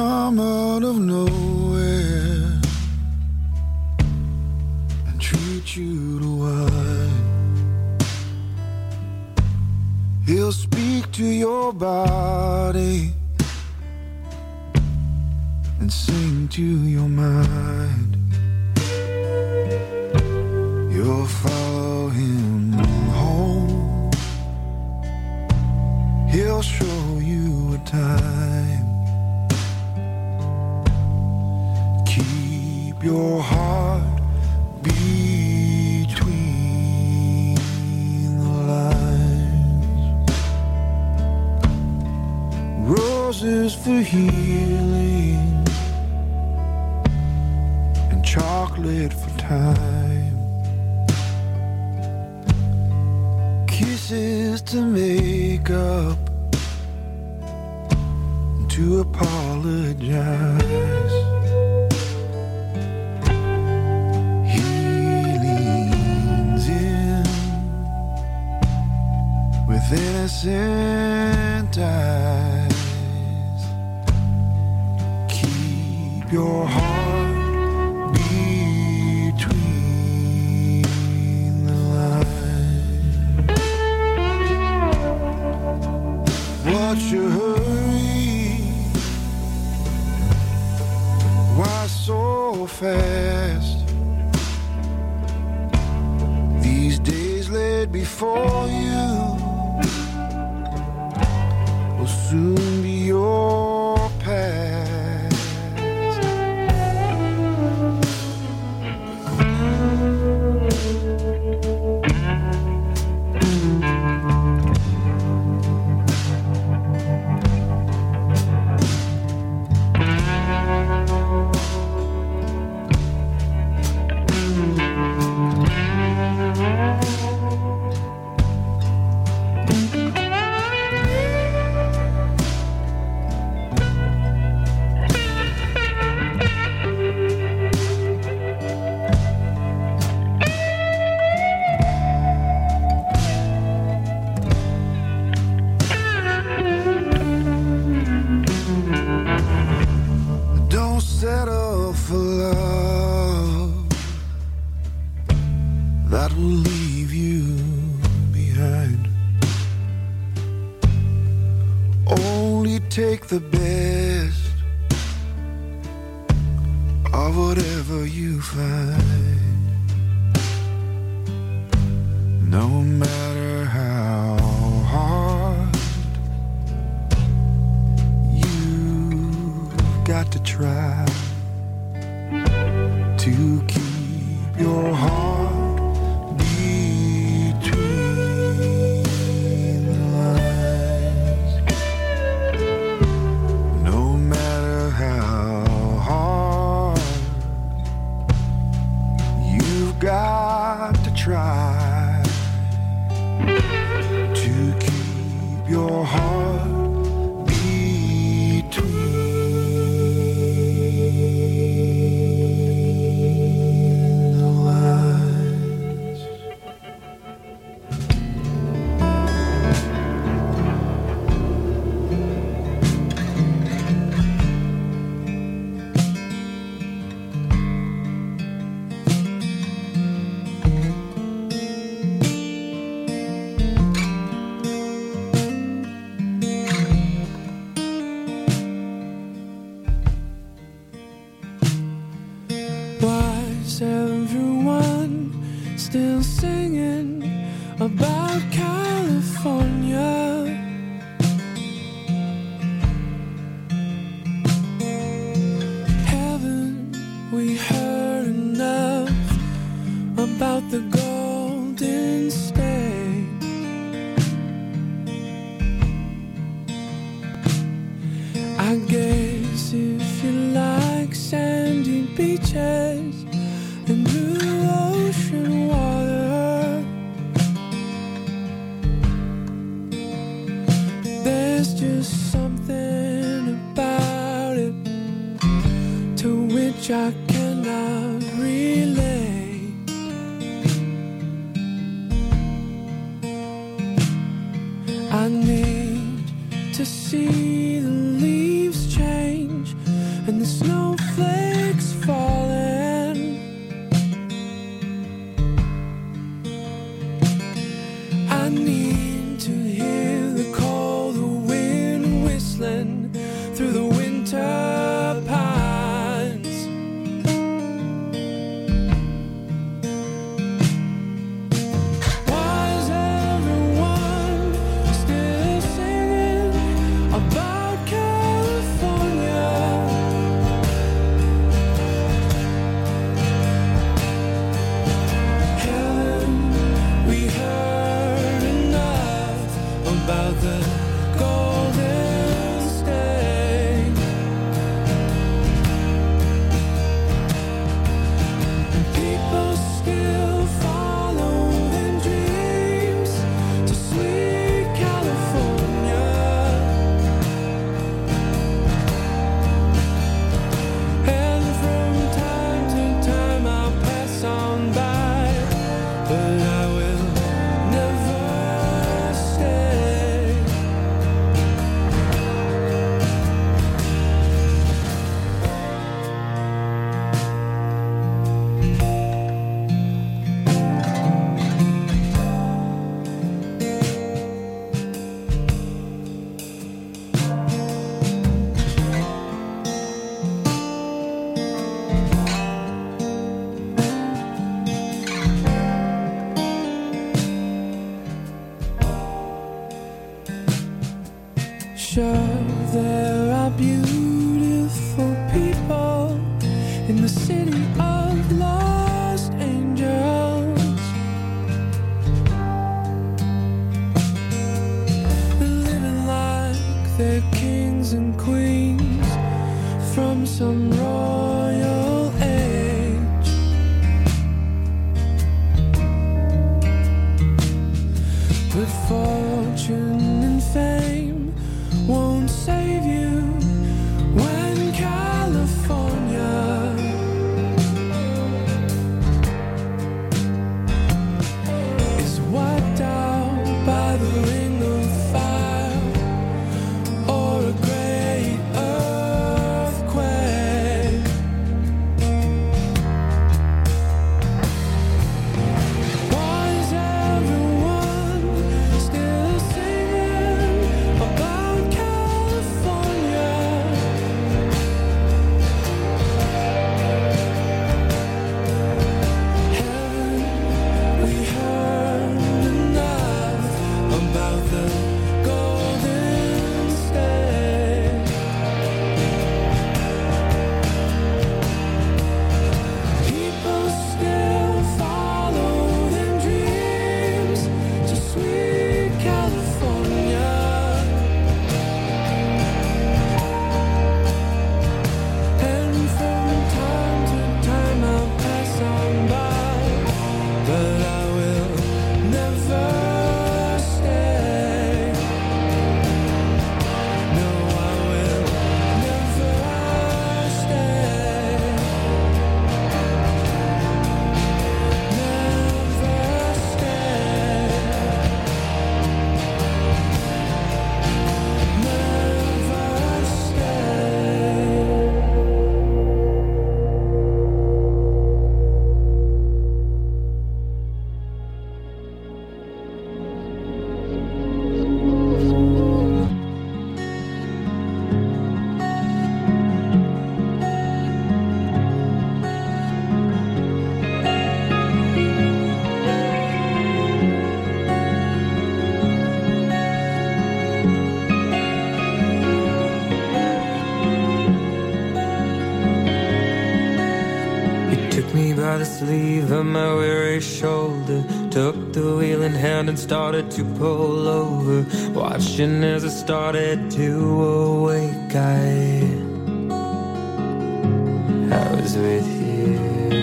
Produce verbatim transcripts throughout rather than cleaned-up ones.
come out of nowhere and treat you to wine. He'll speak to your body and sing to your mind. You'll follow him home. He'll show you a time. Keep your heart between the lines. Roses for healing and chocolate for time. Kisses to make up, to apologize. He leans in with innocent eyes. Keep your heart between the lines. What's your hurry? Why so fast? These days laid before you will soon be your past. Settle for love that will leave you behind. Only take the best of whatever you find. No matter how hard, you've got to try to keep your heart between the lines. No matter how hard, you've got to try to keep your heart still singing about California. Haven't we heard enough about the Golden State? I guess if you like sandy beaches and blue ocean water, there's just something about it to which I cannot relate. I need to see the leaves change and the snowflakes falling. I need to hear the cold wind whistling through the winter pines. Why is everyone still singing about California? Helen, we heard enough about the Golden State. And people still follow their dreams to sweet California. And from time to time I'll pass on by, but I will never stay. Sure, there are beautiful people in the city of lost angels. They're living like they're kings and queens from some royal age. But fortune and fame won't save you when California is wiped out by the ring of fire or a great earthquake. Why is everyone still singing about California? Haven't we heard enough about the Golden State? People still follow their dreams to sweet California. And from time to time I'll pass on by, but I will never stay. No, I will never stay. Never stay. Never stay. He took me by the sleeve of my weary shoulder, took the wheel in hand and started to pull over. Watching as I started to awake, I, I was with you.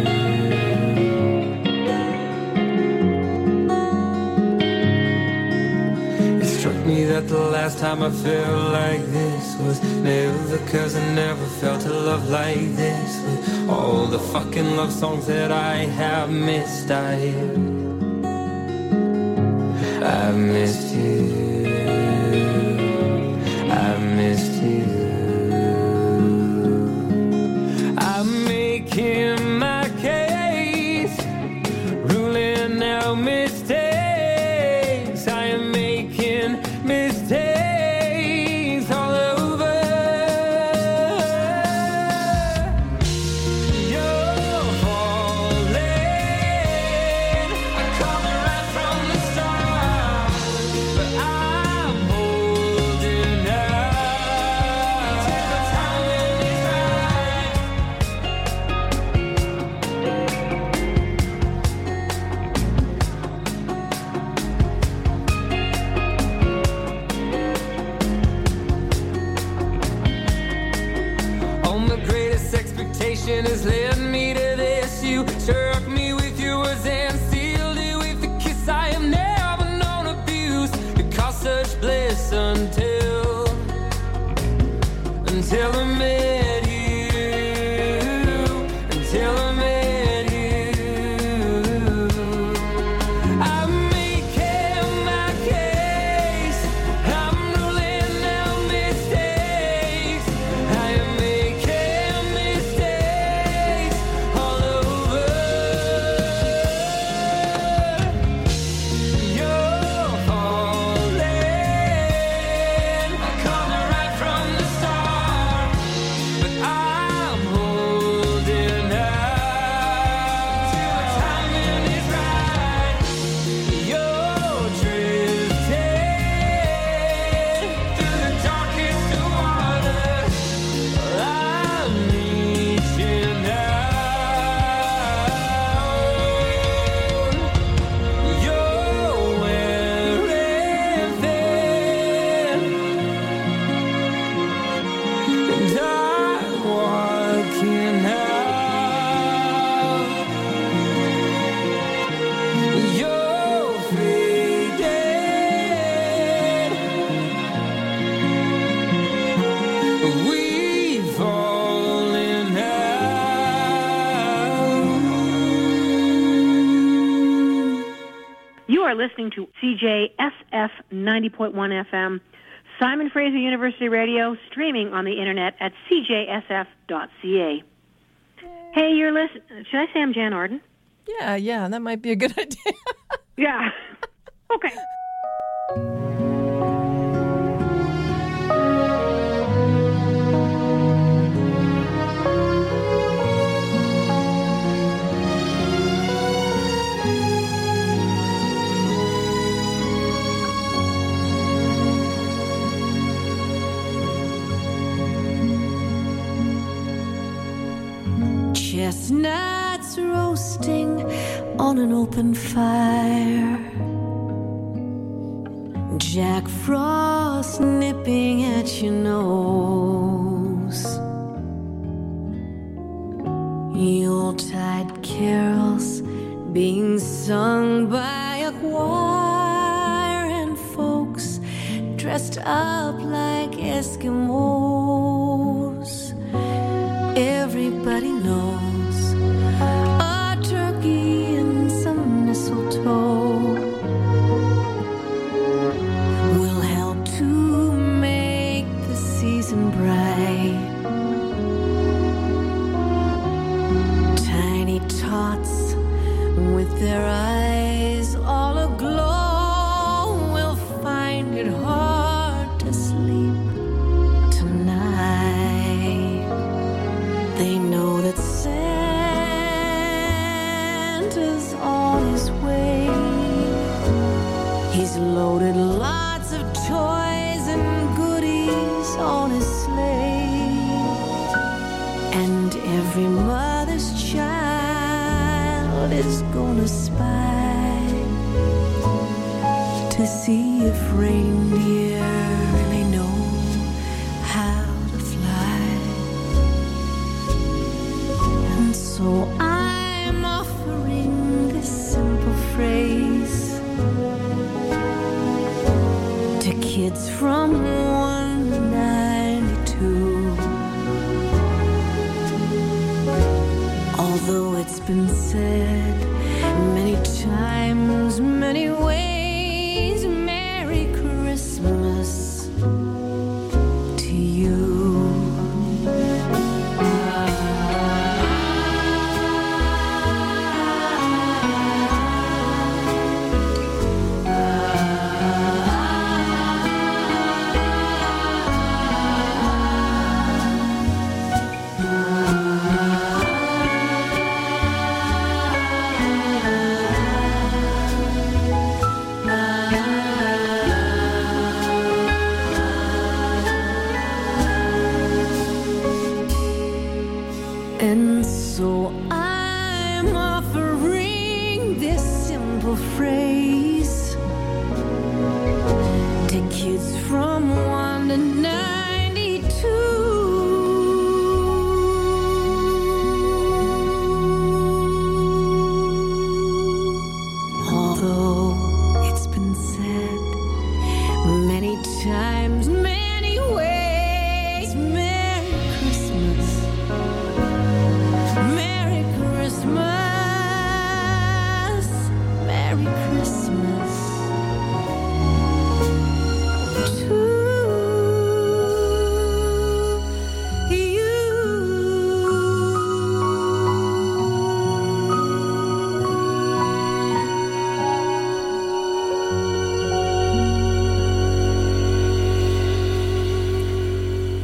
It struck me that the last time I felt like this was never, 'cause I never felt a love like this. With all the fucking love songs that I have missed, I, I've missed you. I've missed you. my greatest expectation has led me to this. You struck me with your words and sealed it with a kiss. I have never known abuse to cause such bliss until, until I met you, until I met you. Listening to C J S F ninety point one F M, Simon Fraser University Radio, streaming on the internet at c j s f dot c a. Hey, you're listening. Should I say I'm Jan Arden? Yeah, yeah, that might be a good idea. Yeah. Okay. Chestnuts roasting on an open fire, Jack Frost nipping at your nose, Yuletide carols being sung by a choir, and folks dressed up like Eskimos. Everybody knows a turkey and some mistletoe will help to make the season bright. Tiny tots with their eyes all aglow will find it hard to sleep tonight. They know that Santa's on his way. He's loaded lots of toys and goodies on his sleigh, and every mother's child is gonna spy to see if reindeer really know how to fly. And so I'm offering this simple phrase to kids from one to ninety-two. Although it's been said many times, many ways, Merry Christmas to you. And so I'm offering this simple phrase to kids from one to ninety-two.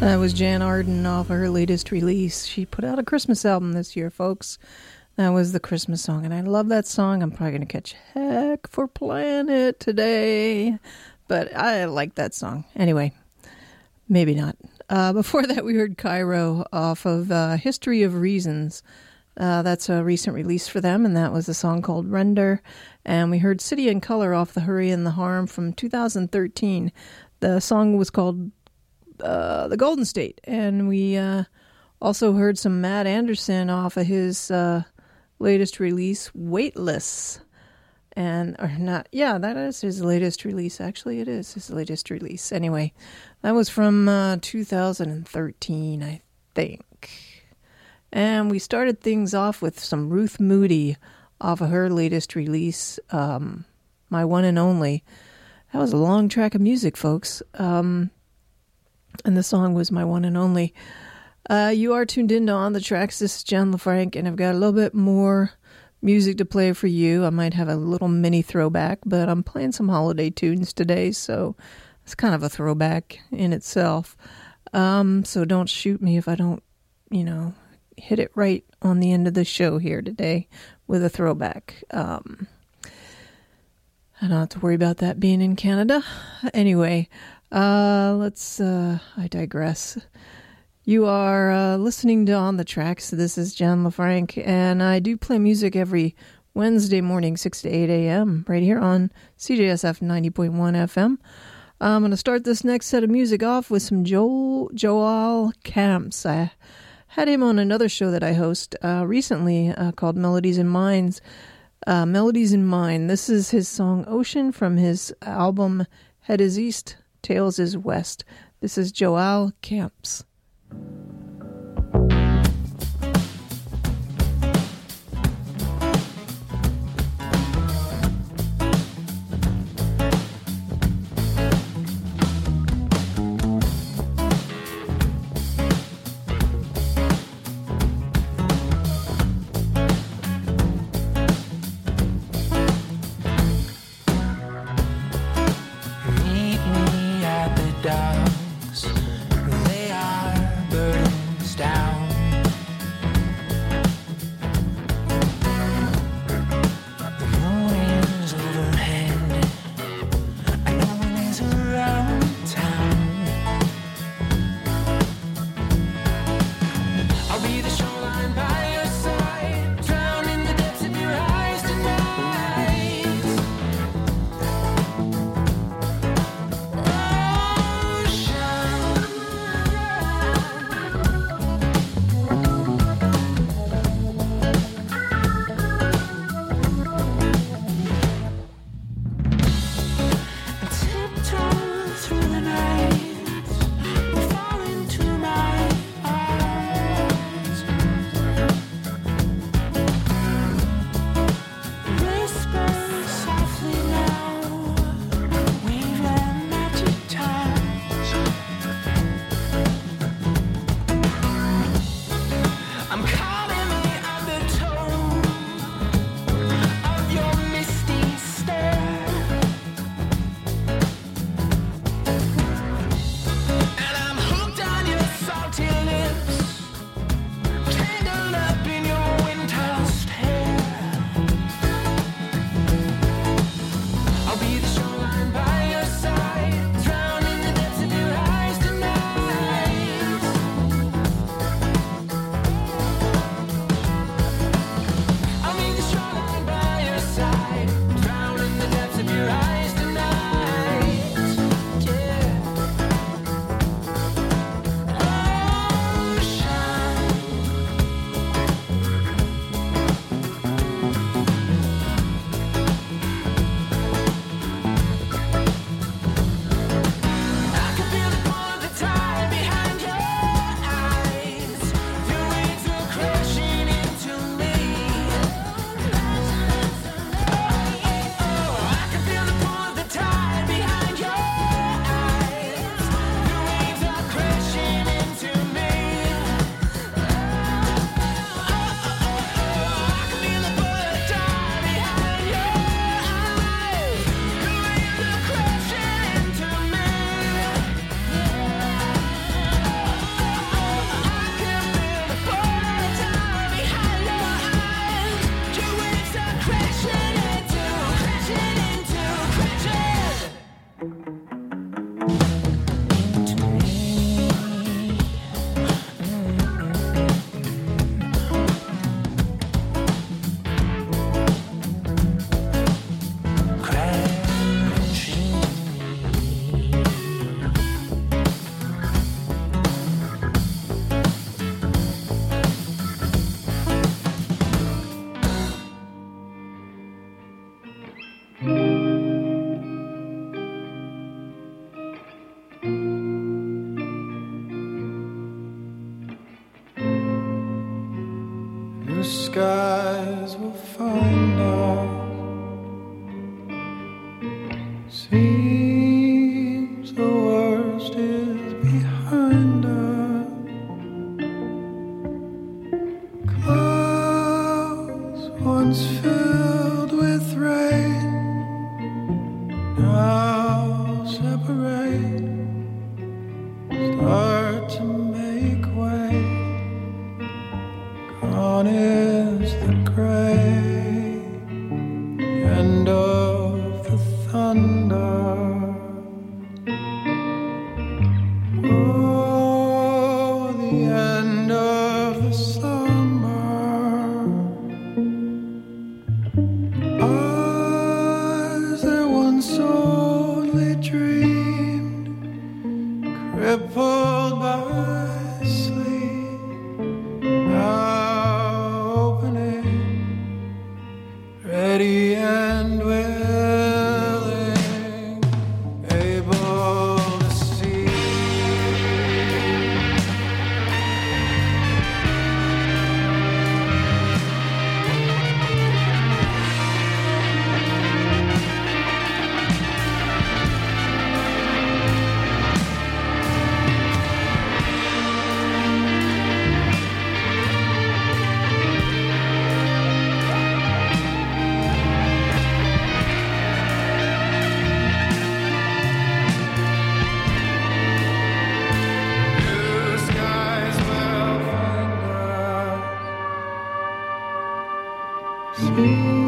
That was Jan Arden off of her latest release. She put out a Christmas album this year, folks. That was the Christmas song, and I love that song. I'm probably going to catch heck for playing it today, but I like that song. Anyway, maybe not. Uh, before that, we heard Cairo off of uh, History of Reasons. Uh, that's a recent release for them, and that was a song called Render. And we heard City and Color off the Hurry and the Harm from two thousand thirteen. The song was called uh, The Golden State, and we uh, also heard some Matt Anderson off of his uh, latest release, Weightless. And, or not, yeah, that is his latest release. Actually, it is his latest release. Anyway, that was from uh, two thousand thirteen, I think. And we started things off with some Ruth Moody off of her latest release, um, My One and Only. That was a long track of music, folks. Um, and the song was My One and Only. Uh, you are tuned into On the Tracks. This is Jen LaFranc, and I've got a little bit more music to play for you. I might have a little mini throwback, but I'm playing some holiday tunes today, so it's kind of a throwback in itself. Um, so don't shoot me if I don't, you know, hit it right on the end of the show here today with a throwback. Um, I don't have to worry about that being in Canada. Anyway, uh, let's, uh, I digress. You are uh, listening to On the Tracks. This is Jen LaFranc, and I do play music every Wednesday morning, six to eight a.m., right here on C J S F ninety point one F M. I'm going to start this next set of music off with some Joel, Joel Camps. I had him on another show that I host uh, recently uh, called Melodies in Minds. Uh, Melodies in Mind. This is his song Ocean from his album Head is East, Tails is West. This is Joel Camps. Meet me at the docks. They are burdened. Blue skies will find us. Seems the worst is behind us. Clouds once filled with rain now separate, start to make way. Gone is the gray, end of the thunder. Oh, the end of the summer. Eyes that once only dreamed, crippled by sleep, now opening, ready and willing, able to see. Blue skies will find us. See